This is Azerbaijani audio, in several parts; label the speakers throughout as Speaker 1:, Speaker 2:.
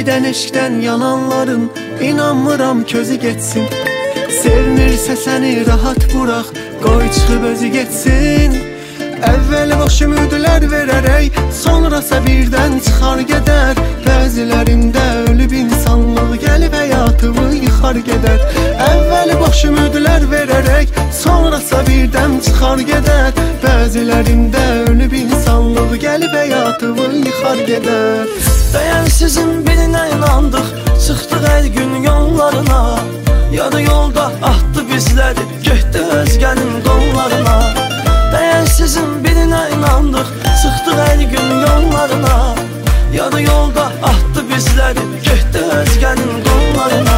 Speaker 1: Yenidən eşqdən yananların inanmıram közü getsin. Sevmirsə səni rahat burax, qoy çıxıb özü getsin. Əvvəl boş ümidlər verərək, sonrasa birdən çıxar gedər. Bəzilərində ölüb insanlıq gəlib həyatımı yıxar gedər. Əvvəl boş ümidlər verərək, sonrasa birdən çıxar gedər. Bəzilərində ölüb insanlıq gəlib həyatımı yıxar gedər.
Speaker 2: Dəyərsizin birinə inandıq, çıxdıq hər gün yollarına. Yarı yolda atdı bizləri, getdi özgənin qollarına. Dəyərsizin birinə inandıq, çıxdıq hər gün yollarına. Yarı yolda atdı bizləri, getdi özgənin qollarına.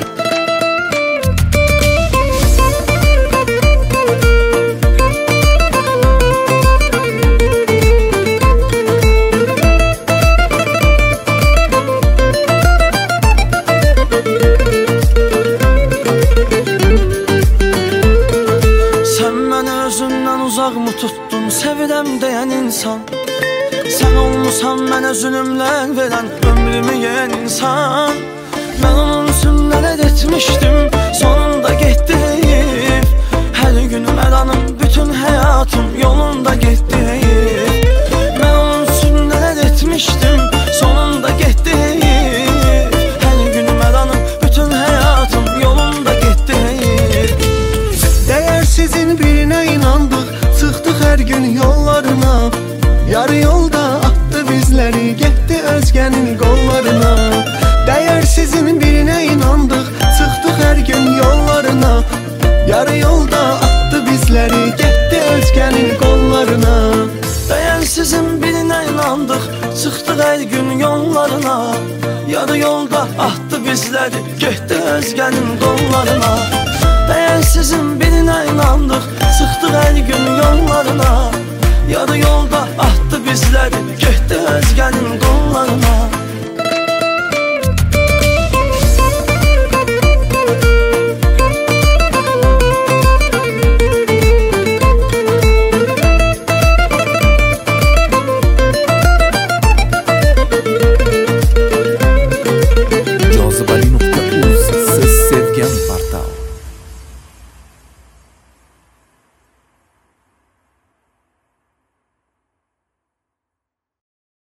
Speaker 2: Uzaqmı tutdun, sevirəm deyən insan. Sən olmusan mənə zülümlər verən, ömrümü yeyən insan. Mən onun üçün nələr etmişdim, sonunda getdi heyif. Hər günüm əranım, bütün həyatım yolunda getdi heyif. Mən onun üçün nələr etmişdim, sonunda getdi heyif. Hər günüm əranım, bütün həyatım yolunda getdi heyif.
Speaker 1: Dəyərsizin birinə inandıq, çıxdıq hər gün yollarına. Yarı yolda atdı bizləri, getdi özgənin qollarına. Dəyərsizin birinə inandıq, çıxdıq hər gün yollarına. Yarı yolda atdı bizləri, getdi özgənin qollarına.
Speaker 2: Dəyərsizin birinə inandıq, çıxdıq hər gün yollarına. Yarı yolda atdı bizləri, getdi özgənin qollarına. Dəyərsizin birinə inandıq, çıxdıq hər gün yollarına. Yarı yolda atdı bizləri, getdi özgənin qollarına.